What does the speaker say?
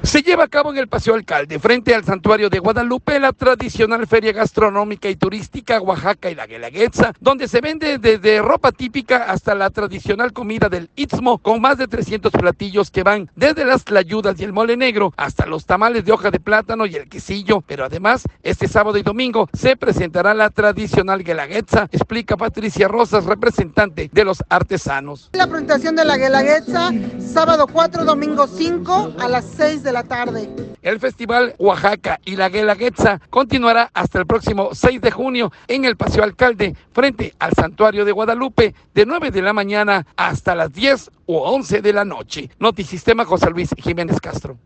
Se lleva a cabo en el Paseo Alcalde, frente al Santuario de Guadalupe, la tradicional feria gastronómica y turística Oaxaca y la Guelaguetza, donde se vende desde ropa típica hasta la tradicional comida del Istmo, con más de 300 platillos que van desde las tlayudas y el mole negro hasta los tamales de hoja de plátano y el quesillo. Pero además, este sábado y domingo se presentará la tradicional Guelaguetza, explica Patricia Rosas, representante de los artesanos. La presentación de la Guelaguetza, sábado 4, domingo 5 a las 6 de la tarde. El Festival Oaxaca y la Guelaguetza continuará hasta el próximo 6 de junio en el Paseo Alcalde, frente al Santuario de Guadalupe, de 9 de la mañana hasta las 10 o 11 de la noche. Notisistema, José Luis Jiménez Castro.